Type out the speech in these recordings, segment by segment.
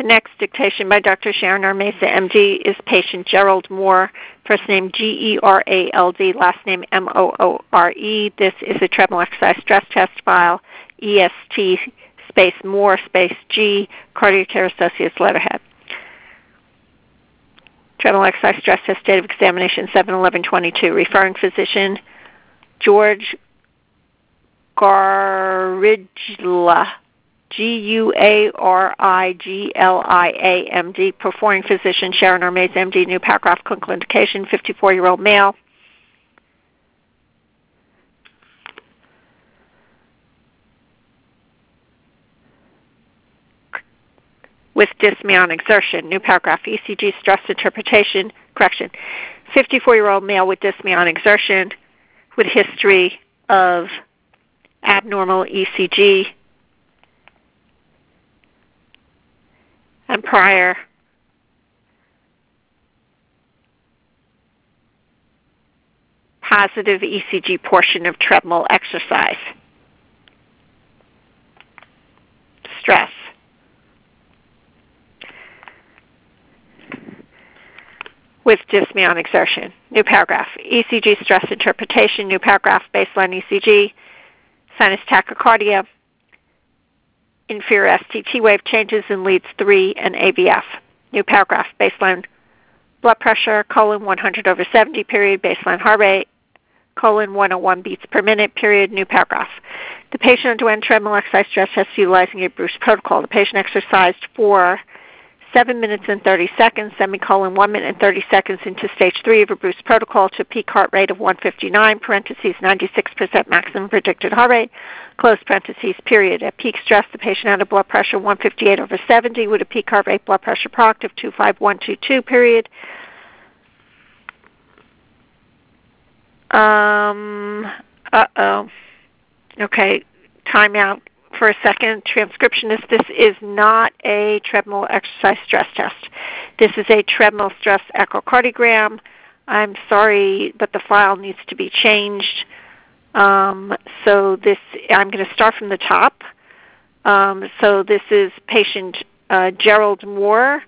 The next dictation by Dr. Sharon R. Mesa, MD, is patient Gerald Moore, first name Gerald, last name Moore. This is a treadmill exercise stress test file, EST space Moore space G, Cardiocare Associates letterhead. Treadmill exercise stress test date of examination 7/11/22. Referring physician George Gariglia, Guariglia, MD. Performing physician Sharon R. Mesa, MD. New paragraph, clinical indication, 54-year-old male. With dyspnea on exertion. New paragraph, ECG stress interpretation, correction. 54-year-old male with dyspnea on exertion with history of abnormal ECG and prior positive ECG portion of treadmill exercise. Stress. With dyspnea on exertion. New paragraph. ECG stress interpretation. New paragraph. Baseline ECG. Sinus tachycardia. Inferior ST wave changes in leads 3 and AVF. New paragraph. Baseline blood pressure, colon 100/70, period. Baseline heart rate, colon 101 beats per minute, period. New paragraph. The patient underwent treadmill exercise stress test utilizing a Bruce protocol. The patient exercised for 7 minutes and 30 seconds, semicolon 1 minute and 30 seconds into stage 3 of a Bruce protocol to a peak heart rate of 159, parentheses 96% maximum predicted heart rate, close parentheses, period. At peak stress, the patient had a blood pressure 158/70 with a peak heart rate blood pressure product of 25122, period. Okay, timeout for a second. Transcriptionist, this is not a treadmill exercise stress test. This is a treadmill stress echocardiogram. I'm sorry, but the file needs to be changed. So this, I'm going to start from the top. So this is patient Gerald Moore.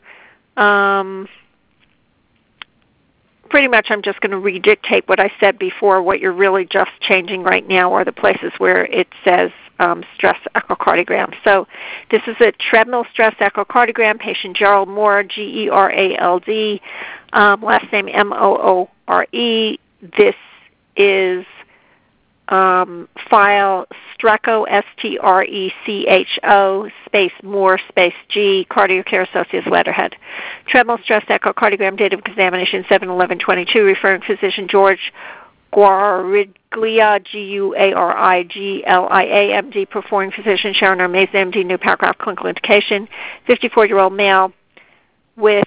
Pretty much I'm just going to redictate what I said before. What you're really just changing right now are the places where it says stress echocardiogram. So this is a treadmill stress echocardiogram. Patient Gerald Moore, Gerald, last name Moore. This is file Strecho, Strecho, space Moore, space G, Cardiocare Associates letterhead. Treadmill stress echocardiogram, date of examination 7/11/22. Referring physician George Gariglia, Guariglia, MD. Performing physician Sharon R. Mesa, MD. New paragraph, clinical indication, 54-year-old male with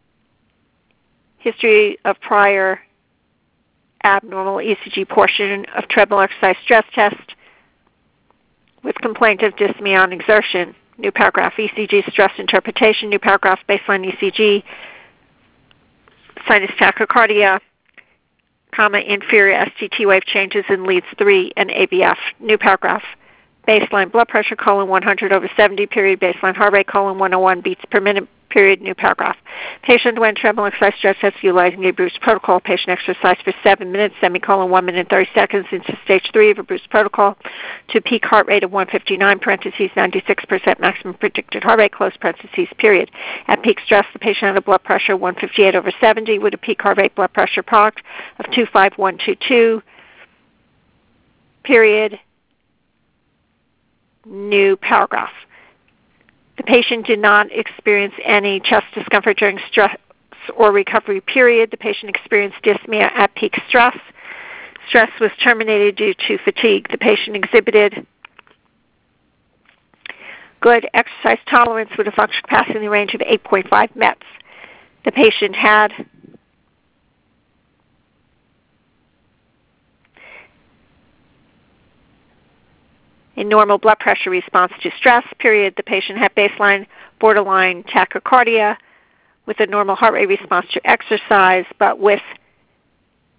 history of prior abnormal ECG portion of treadmill exercise stress test with complaint of dyspnea on exertion. New paragraph, ECG stress interpretation. New paragraph, baseline ECG, sinus tachycardia, inferior ST wave changes in leads 3 and AVF. New paragraph, baseline blood pressure, colon 100/70, period. Baseline heart rate, colon 101 beats per minute, period. New paragraph. Patient went treadmill exercise stress test utilizing a Bruce protocol. Patient exercised for 7 minutes, semicolon 1 minute and 30 seconds into stage 3 of a Bruce protocol to peak heart rate of 159, parentheses 96% maximum predicted heart rate, close parentheses, period. At peak stress, the patient had a blood pressure 158/70 with a peak heart rate blood pressure product of 25122, period. New paragraph. The patient did not experience any chest discomfort during stress or recovery period. The patient experienced dyspnea at peak stress. Stress was terminated due to fatigue. The patient exhibited good exercise tolerance with a functional capacity in the range of 8.5 METs. The patient had a normal blood pressure response to stress, period. The patient had baseline borderline tachycardia with a normal heart rate response to exercise, but with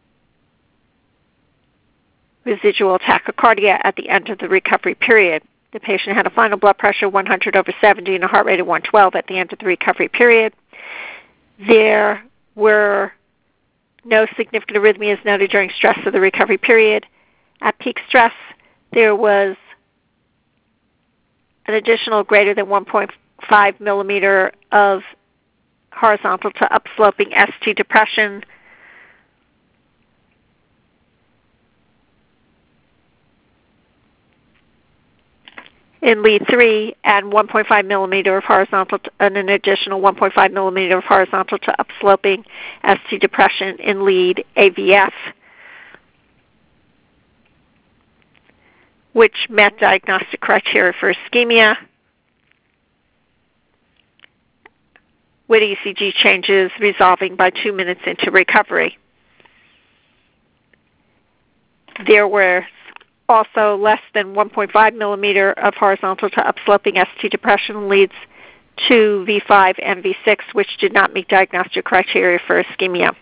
residual tachycardia at the end of the recovery period. The patient had a final blood pressure 100 over 70 and a heart rate of 112 at the end of the recovery period. There were no significant arrhythmias noted during stress of the recovery period. At peak stress, there was an additional greater than 1.5 millimeter of horizontal to upsloping ST depression. In lead 3, and 1.5 millimeter of horizontal, and an additional 1.5 millimeter of horizontal to upsloping ST depression in lead AVF, which met diagnostic criteria for ischemia, with ECG changes resolving by 2 minutes into recovery. There were also less than 1.5 millimeter of horizontal to upsloping ST depression leads to V5 and V6, which did not meet diagnostic criteria for ischemia.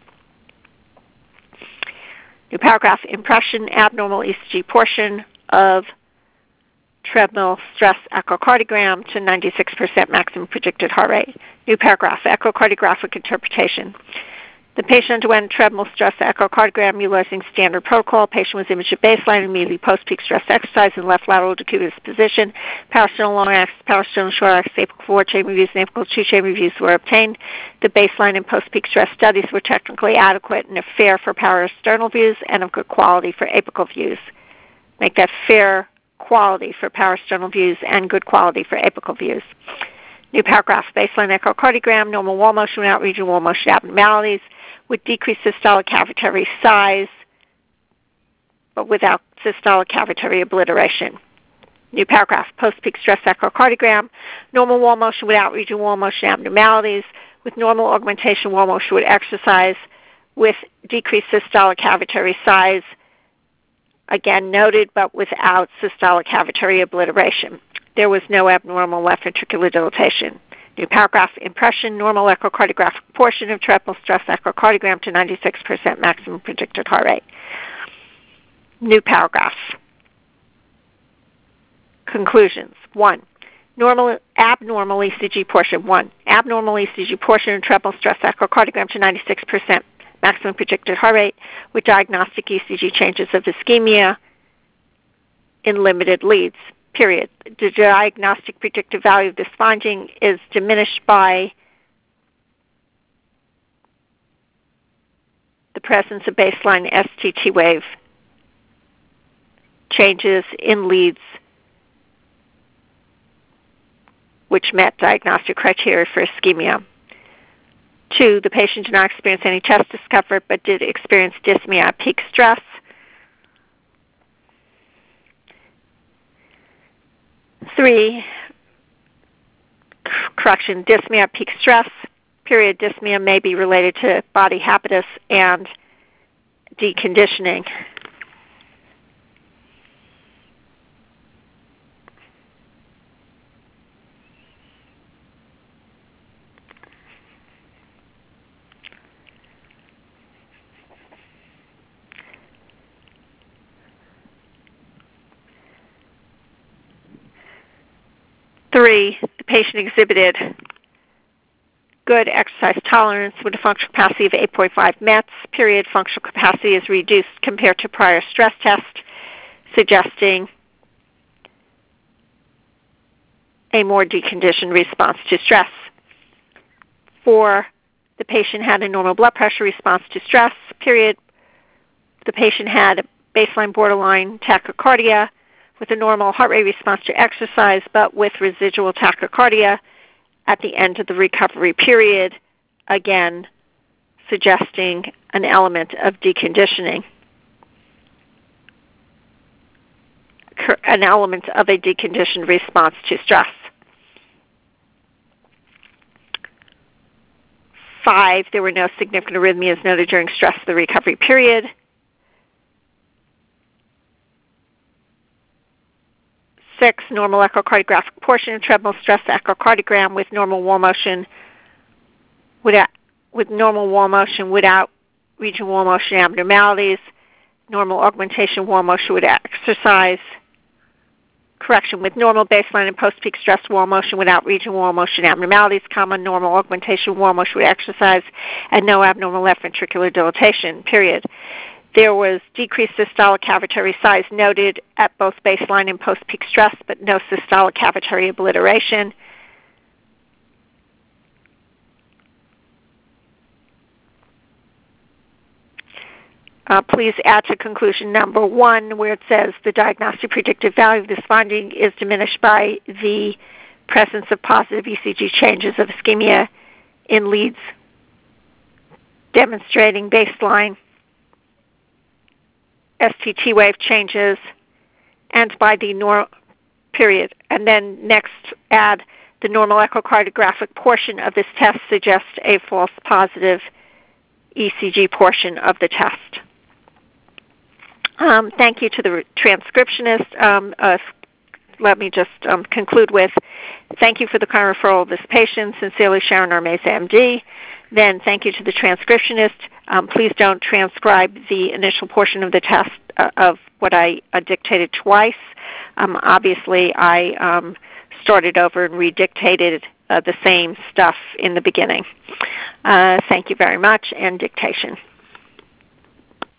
New paragraph, impression, abnormal ECG portion of treadmill stress echocardiogram to 96% maximum predicted heart rate. New paragraph, echocardiographic interpretation. The patient underwent treadmill stress echocardiogram utilizing standard protocol. Patient was imaged at baseline immediately post-peak stress exercise in left lateral decubitus position. Parasternal long axis, parasternal short axis, apical 4-chamber views, and apical 2-chamber views were obtained. The baseline and post-peak stress studies were technically adequate and fair for parasternal views and of good quality for apical views. Make that fair quality for parasternal views and good quality for apical views. New paragraph, baseline echocardiogram, normal wall motion without regional wall motion abnormalities, with decreased systolic cavitary size, but without systolic cavitary obliteration. New paragraph, post-peak stress echocardiogram, normal wall motion without regional wall motion abnormalities, with normal augmentation wall motion with exercise, with decreased systolic cavitary size, again noted, but without systolic cavitary obliteration. There was no abnormal left ventricular dilatation. New paragraph, impression, normal echocardiographic portion of treadmill stress echocardiogram to 96% maximum predicted heart rate. New paragraph. Conclusions. 1. Abnormal ECG portion. 1. Abnormal ECG portion of treadmill stress echocardiogram to 96% maximum predicted heart rate with diagnostic ECG changes of ischemia in limited leads. Period. The diagnostic predictive value of this finding is diminished by the presence of baseline ST wave changes in leads which met diagnostic criteria for ischemia. 2, the patient did not experience any chest discomfort but did experience dyspnea at peak stress. 3, correction, dyspnea at peak stress. Period. Dyspnea may be related to body habitus and deconditioning. Three, the patient exhibited good exercise tolerance with a functional capacity of 8.5 METs. Period. Functional capacity is reduced compared to prior stress test, suggesting a more deconditioned response to stress. 4, the patient had a normal blood pressure response to stress. Period. The patient had baseline borderline tachycardia with a normal heart rate response to exercise, but with residual tachycardia at the end of the recovery period, again suggesting an element of deconditioning, an element of a deconditioned response to stress. 5, there were no significant arrhythmias noted during stress of the recovery period. 6, normal echocardiographic portion of treadmill stress echocardiogram with normal wall motion without regional wall motion abnormalities, normal augmentation wall motion with exercise, correction with normal baseline and post-peak stress wall motion without region wall motion abnormalities, normal augmentation wall motion with exercise, and no abnormal left ventricular dilatation, period. There was decreased systolic cavitary size noted at both baseline and post-peak stress, but no systolic cavitary obliteration. Please add to conclusion number 1 where it says the diagnostic predictive value of this finding is diminished by the presence of positive ECG changes of ischemia in leads demonstrating baseline STT wave changes and by the period. And then next add the normal echocardiographic portion of this test suggests a false positive ECG portion of the test. Thank you to the transcriptionist. Let me just conclude with thank you for the kind referral of this patient. Sincerely, Sharon Armeza, MD. Then thank you to the transcriptionist. Please don't transcribe the initial portion of the test of what I dictated twice. Obviously, I started over and redictated the same stuff in the beginning. Thank you very much, and dictation.